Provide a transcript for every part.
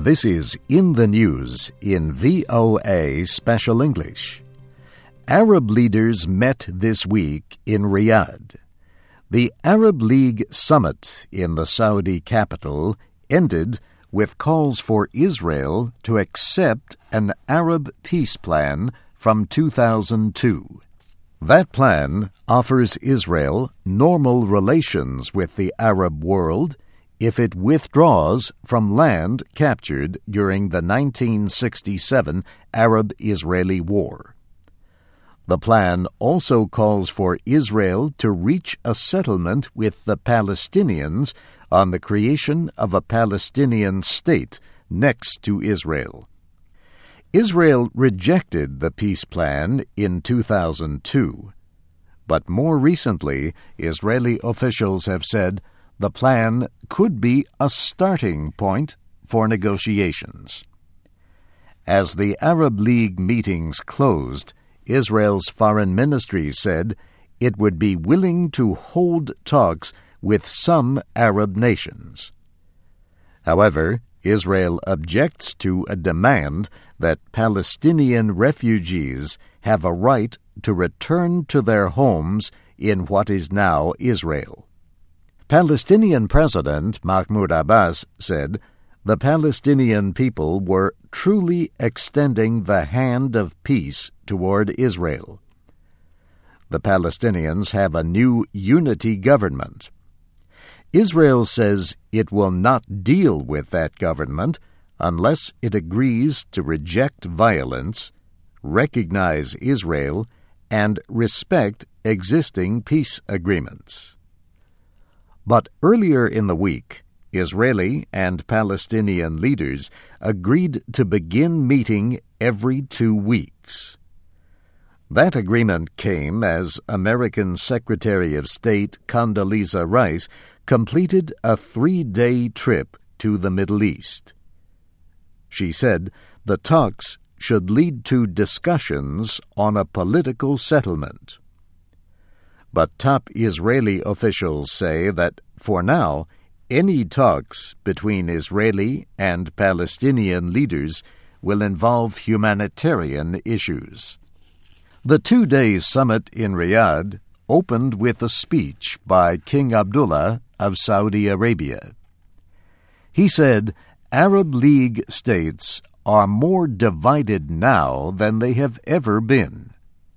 This is In the News in VOA Special English. Arab leaders met this week in Riyadh. The Arab League summit in the Saudi capital ended with calls for Israel to accept an Arab peace plan from 2002. That plan offers Israel normal relations with the Arab world if it withdraws from land captured during the 1967 Arab-Israeli War. The plan also calls for Israel to reach a settlement with the Palestinians on the creation of a Palestinian state next to Israel. Israel rejected the peace plan in 2002, but more recently, Israeli officials have said the plan could be a starting point for negotiations. As the Arab League meetings closed, Israel's foreign ministry said it would be willing to hold talks with some Arab nations. However, Israel objects to a demand that Palestinian refugees have a right to return to their homes in what is now Israel. Palestinian President Mahmoud Abbas said the Palestinian people were truly extending the hand of peace toward Israel. The Palestinians have a new unity government. Israel says it will not deal with that government unless it agrees to reject violence, recognize Israel, and respect existing peace agreements. But earlier in the week, Israeli and Palestinian leaders agreed to begin meeting every 2 weeks. That agreement came as American Secretary of State Condoleezza Rice completed a 3-day trip to the Middle East. She said the talks should lead to discussions on a political settlement. But top Israeli officials say that, for now, any talks between Israeli and Palestinian leaders will involve humanitarian issues. The 2-day summit in Riyadh opened with a speech by King Abdullah of Saudi Arabia. He said Arab League states are more divided now than they have ever been.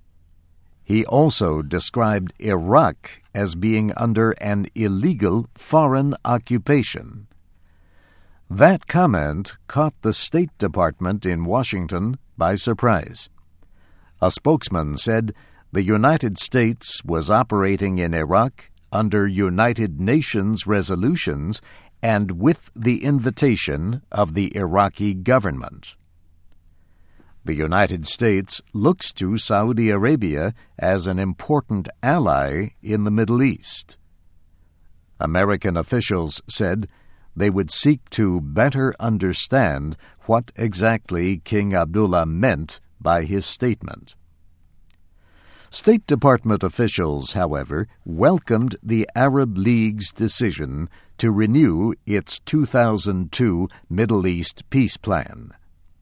He also described Iraq as being under an illegal foreign occupation. That comment caught the State Department in Washington by surprise. A spokesman said the United States was operating in Iraq under United Nations resolutions and with the invitation of the Iraqi government. The United States looks to Saudi Arabia as an important ally in the Middle East. American officials said they would seek to better understand what exactly King Abdullah meant by his statement. State Department officials, however, welcomed the Arab League's decision to renew its 2002 Middle East peace plan.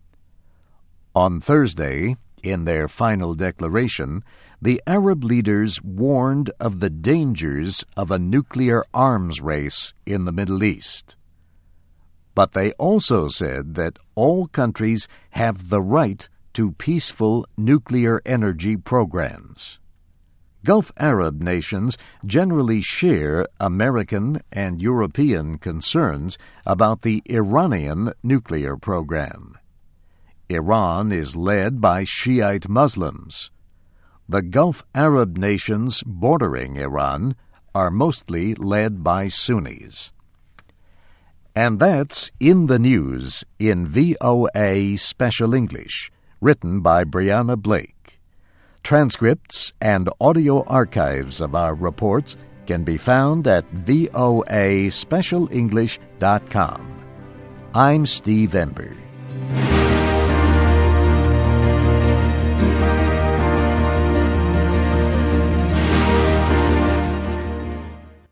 On Thursday, in their final declaration, the Arab leaders warned of the dangers of a nuclear arms race in the Middle East. But they also said that all countries have the right to peaceful nuclear energy programs. Gulf Arab nations generally share American and European concerns about the Iranian nuclear program. Iran is led by Shiite Muslims. The Gulf Arab nations bordering Iran are mostly led by Sunnis. And that's In the News in VOA Special English, written by Brianna Blake. Transcripts and audio archives of our reports can be found at voaspecialenglish.com. I'm Steve Ember.